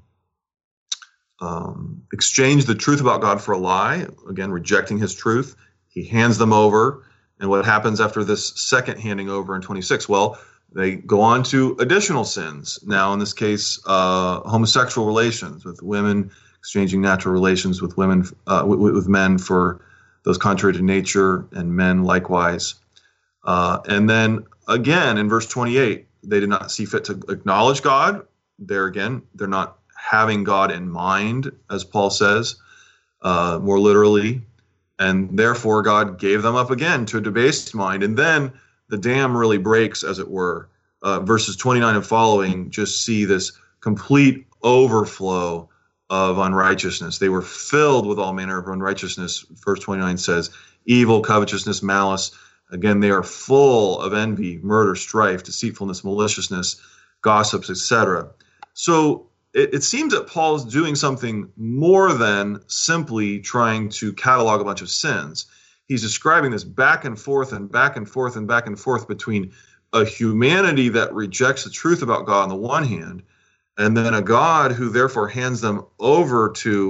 um, exchange the truth about God for a lie, again, rejecting his truth. He hands them over. And what happens after this second handing over in twenty-six? Well, they go on to additional sins. Now, in this case, uh, homosexual relations with women, exchanging natural relations with women, uh, with, with men for those contrary to nature, and men likewise. Uh, and then again, in verse twenty-eight, they did not see fit to acknowledge God. There again, they're not having God in mind, as Paul says, uh, more literally. And therefore, God gave them up again to a debased mind. And then the dam really breaks, as it were. Uh, verses twenty-nine and following just see this complete overflow of unrighteousness. They were filled with all manner of unrighteousness. Verse twenty-nine says, evil, covetousness, malice. Again, they are full of envy, murder, strife, deceitfulness, maliciousness, gossips, et cetera. So it, it seems that Paul is doing something more than simply trying to catalog a bunch of sins. He's describing this back and forth and back and forth and back and forth between a humanity that rejects the truth about God on the one hand, and then a God who therefore hands them over to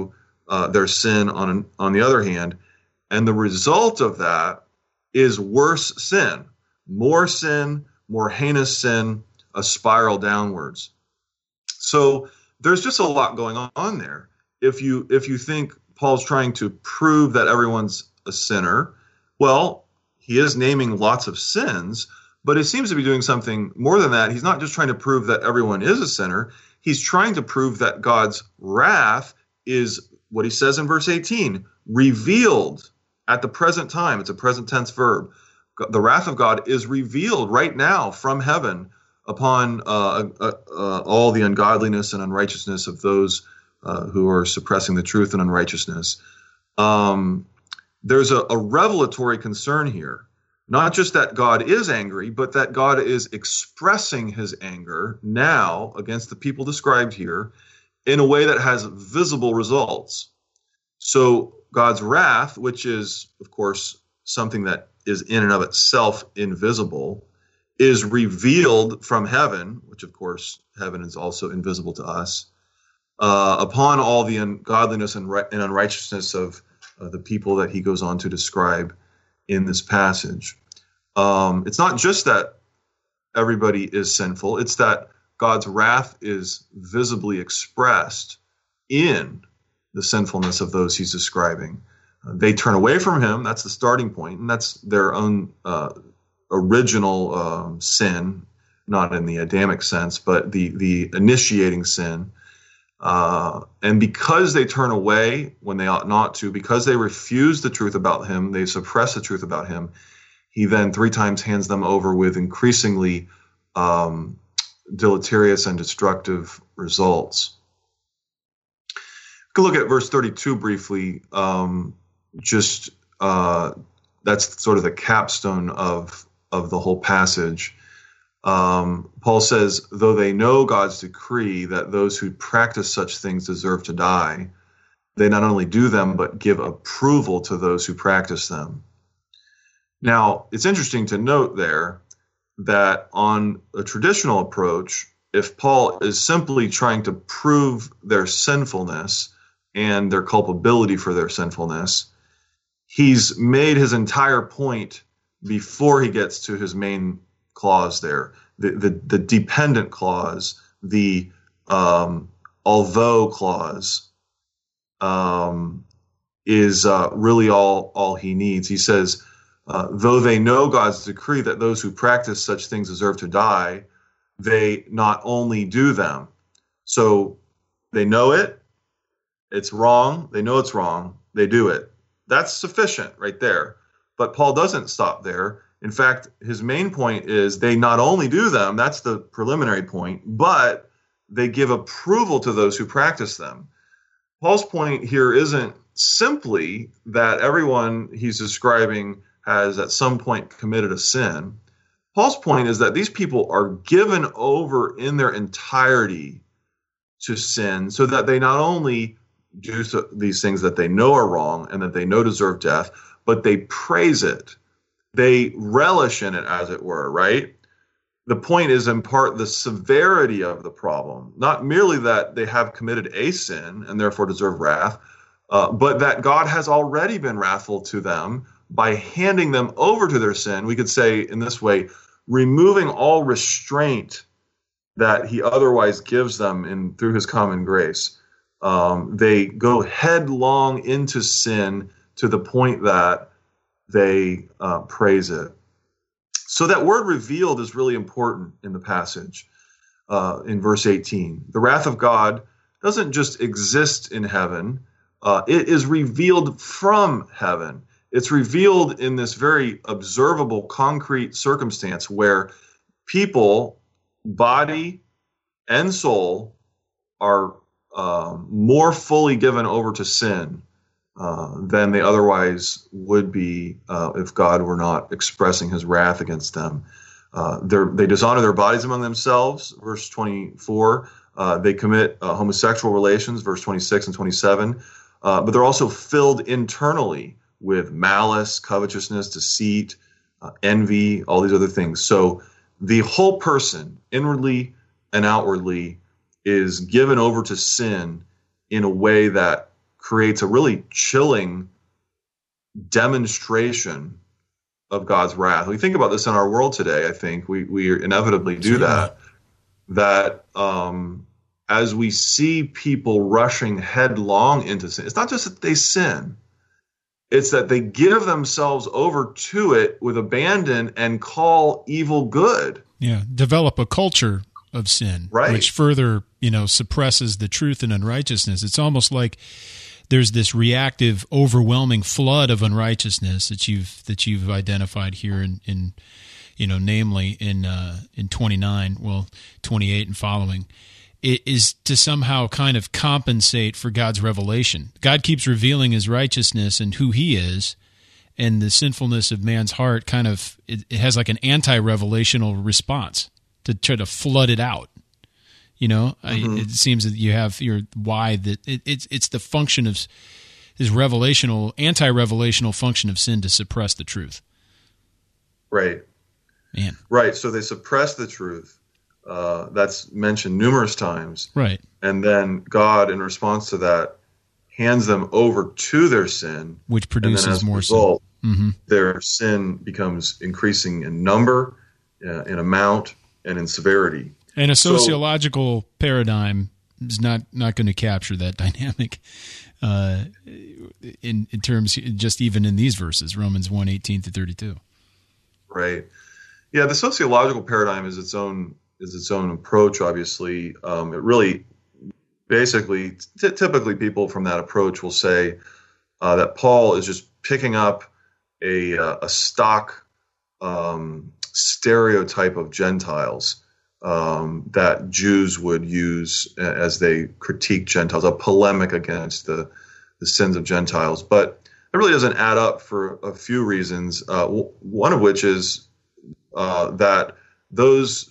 uh, their sin on on the other hand. And the result of that is worse sin, more sin, more heinous sin, a spiral downwards. So there's just a lot going on there. If you if you think Paul's trying to prove that everyone's a sinner, well, he is naming lots of sins, but it seems to be doing something more than that. He's not just trying to prove that everyone is a sinner. He's trying to prove that God's wrath is, what he says in verse eighteen, revealed at the present time. It's a present tense verb. The wrath of God is revealed right now from heaven upon uh, uh, uh, all the ungodliness and unrighteousness of those uh, who are suppressing the truth and unrighteousness. Um, there's a, a revelatory concern here. Not just that God is angry, but that God is expressing his anger now against the people described here in a way that has visible results. So God's wrath, which is, of course, something that is in and of itself invisible, is revealed from heaven, which, of course, heaven is also invisible to us, uh, upon all the ungodliness and, and unrighteousness of uh, the people that he goes on to describe in this passage. Um, it's not just that everybody is sinful, it's that God's wrath is visibly expressed in the sinfulness of those he's describing. Uh, they turn away from him, that's the starting point, and that's their own uh, original um, sin, not in the Adamic sense, but the, the initiating sin. Uh, and because they turn away when they ought not to, because they refuse the truth about him, they suppress the truth about him, he then three times hands them over with increasingly um, deleterious and destructive results. We can look at verse thirty-two briefly. Um, just uh, that's sort of the capstone of of the whole passage. Um, Paul says, though they know God's decree that those who practice such things deserve to die, they not only do them, but give approval to those who practice them. Now, it's interesting to note there that on a traditional approach, if Paul is simply trying to prove their sinfulness and their culpability for their sinfulness, he's made his entire point before he gets to his main clause there, the the, the dependent clause, the um, although clause, um, is uh, really all all he needs. He says, uh, though they know God's decree that those who practice such things deserve to die, they not only do them. So they know it, it's wrong, they know it's wrong, they do it. That's sufficient right there. But Paul doesn't stop there. In fact, his main point is they not only do them, that's the preliminary point, but they give approval to those who practice them. Paul's point here isn't simply that everyone he's describing has at some point committed a sin. Paul's point is that these people are given over in their entirety to sin so that they not only do so, these things that they know are wrong and that they know deserve death, but they praise it. They relish in it, as it were, right? The point is in part the severity of the problem, not merely that they have committed a sin and therefore deserve wrath, uh, but that God has already been wrathful to them by handing them over to their sin. We could say in this way, removing all restraint that he otherwise gives them in through his common grace. Um, they go headlong into sin to the point that they uh, praise it. So that word revealed is really important in the passage uh, in verse eighteen. The wrath of God doesn't just exist in heaven. Uh, it is revealed from heaven. It's revealed in this very observable, concrete circumstance where people, body and soul, are uh, more fully given over to sin uh, than they otherwise would be uh, if God were not expressing his wrath against them. Uh, they dishonor their bodies among themselves, verse twenty-four. Uh, they commit uh, homosexual relations, verse twenty-six and twenty-seven. Uh, but they're also filled internally with malice, covetousness, deceit, uh, envy, all these other things. So the whole person, inwardly and outwardly, is given over to sin in a way that creates a really chilling demonstration of God's wrath. We think about this in our world today. I think we we inevitably do Certainly. that. That um, as we see people rushing headlong into sin, it's not just that they sin. It's that they give themselves over to it with abandon and call evil good. Yeah, develop a culture of sin, Right. which further, you know, suppresses the truth and unrighteousness. It's almost like there's this reactive, overwhelming flood of unrighteousness that you've that you've identified here in, in you know, namely in uh, in twenty-nine, well, twenty-eight and following. It is to somehow kind of compensate for God's revelation. God keeps revealing his righteousness and who he is, and the sinfulness of man's heart kind of, it, it has like an anti-revelational response to try to flood it out. You know, mm-hmm. I, it seems that you have your why that it, it's it's the function of his revelational, anti-revelational function of sin to suppress the truth. Right. Man. Right. So they suppress the truth. Uh, that's mentioned numerous times. Right. And then God, in response to that, hands them over to their sin, which produces and then as more a result, sin. Mm-hmm. Their sin becomes increasing in number, uh, in amount, and in severity. And a sociological so, paradigm is not, not going to capture that dynamic uh, in in terms, just even in these verses, Romans one, eighteen to thirty-two. Right. Yeah, the sociological paradigm is its own is its own approach, obviously. Um, it really, basically, t- typically people from that approach will say uh, that Paul is just picking up a, uh, a stock um, stereotype of Gentiles um, that Jews would use as they critique Gentiles, a polemic against the, the sins of Gentiles. But it really doesn't add up for a few reasons, uh, w- one of which is uh, that those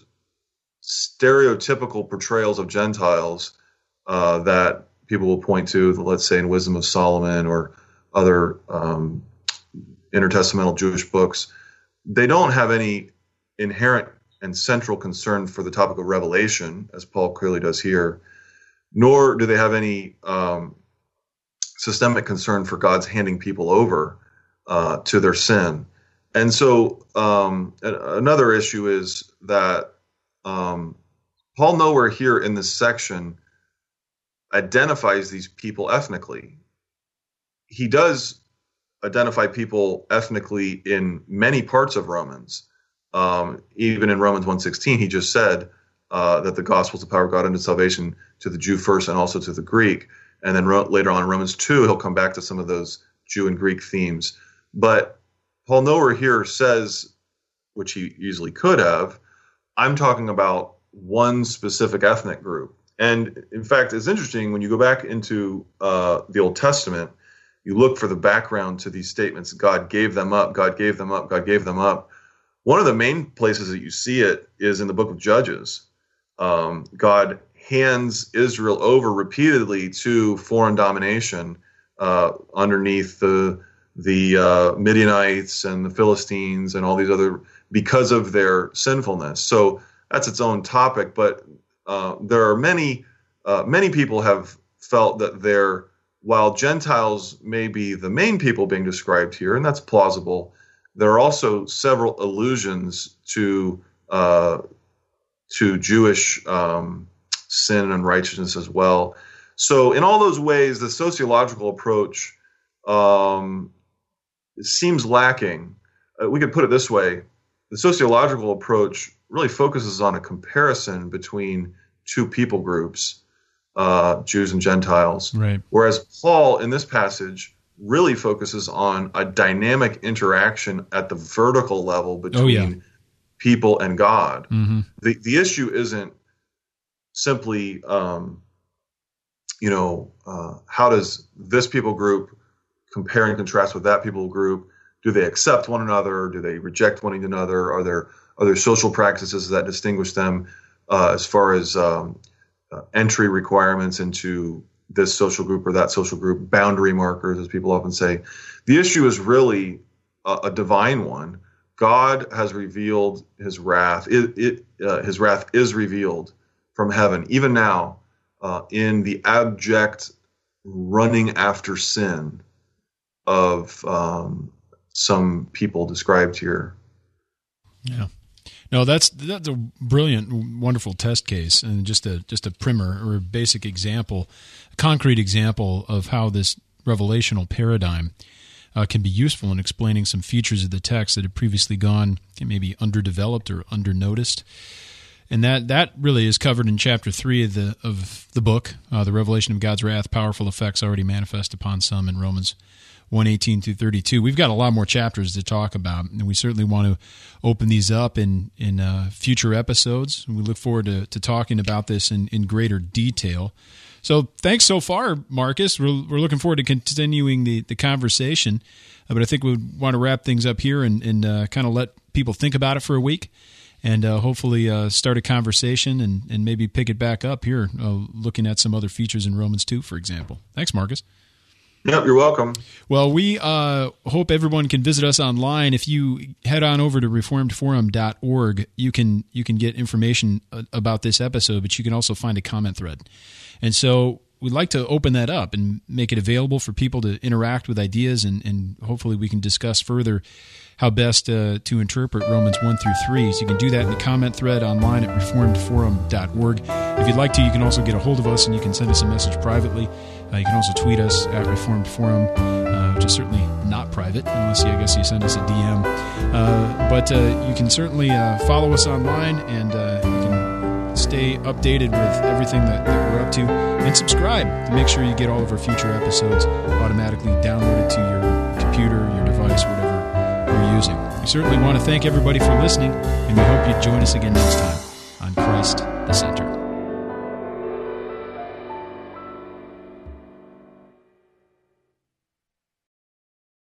stereotypical portrayals of Gentiles uh, that people will point to, let's say in Wisdom of Solomon or other um, intertestamental Jewish books, they don't have any inherent and central concern for the topic of revelation, as Paul clearly does here, nor do they have any um, systemic concern for God's handing people over uh, to their sin. And so um, another issue is that Um, Paul nowhere here in this section identifies these people ethnically. He does identify people ethnically in many parts of Romans. Um, even in Romans one sixteen, he just said uh, that the gospel is the power of God unto salvation to the Jew first and also to the Greek. And then ro- later on in Romans two, he'll come back to some of those Jew and Greek themes. But Paul nowhere here says, which he easily could have, I'm talking about one specific ethnic group. And in fact, it's interesting when you go back into uh, the Old Testament, you look for the background to these statements. God gave them up, God gave them up, God gave them up. One of the main places that you see it is in the book of Judges. Um, God hands Israel over repeatedly to foreign domination uh, underneath the the uh, Midianites and the Philistines and all these other, because of their sinfulness. So that's its own topic, but uh, there are many, uh, many people have felt that they're, while Gentiles may be the main people being described here, and that's plausible, there are also several allusions to uh, to Jewish um, sin and unrighteousness as well. So in all those ways, the sociological approach um, seems lacking. Uh, we could put it this way. The sociological approach really focuses on a comparison between two people groups, uh, Jews and Gentiles. Right. Whereas Paul, in this passage, really focuses on a dynamic interaction at the vertical level between oh, yeah. people and God. Mm-hmm. The the issue isn't simply, um, you know, uh, how does this people group compare and contrast with that people group? Do they accept one another? Do they reject one another? Are there are there social practices that distinguish them uh, as far as um, uh, entry requirements into this social group or that social group, boundary markers, as people often say? The issue is really a, a divine one. God has revealed his wrath. It, it, uh, his wrath is revealed from heaven, even now, uh, in the abject running after sin of um, some people described here. Yeah. No, that's that's a brilliant, wonderful test case, and just a just a primer or a basic example, a concrete example of how this revelational paradigm uh, can be useful in explaining some features of the text that had previously gone maybe underdeveloped or undernoticed. And that, that really is covered in chapter three of the of the book, uh, the Revelation of God's Wrath, Powerful Effects Already Manifest Upon Some, in Romans one eighteen through thirty-two. We've got a lot more chapters to talk about, and we certainly want to open these up in in uh, future episodes. And we look forward to, to talking about this in, in greater detail. So thanks so far, Marcus. We're, we're looking forward to continuing the, the conversation, uh, but I think we want to wrap things up here and, and uh, kind of let people think about it for a week, and uh, hopefully uh, start a conversation and, and maybe pick it back up here, uh, looking at some other features in Romans two, for example. Thanks, Marcus. Yep, you're welcome. Well, we uh, hope everyone can visit us online. If you head on over to reformed forum dot org, you can you can get information about this episode, but you can also find a comment thread. And so we'd like to open that up and make it available for people to interact with ideas, and, and hopefully we can discuss further how best uh, to interpret Romans one through three. So you can do that in the comment thread online at reformed forum dot org. If you'd like to, you can also get a hold of us, and you can send us a message privately. Uh, you can also tweet us at Reformed Forum, uh, which is certainly not private, unless you, I guess you send us a D M. Uh, but uh, you can certainly uh, follow us online, and uh, you can stay updated with everything that, that we're up to, and subscribe to make sure you get all of our future episodes automatically downloaded to your computer, your device, whatever you're using. We certainly want to thank everybody for listening, and we hope you join us again next time on Christ the Center.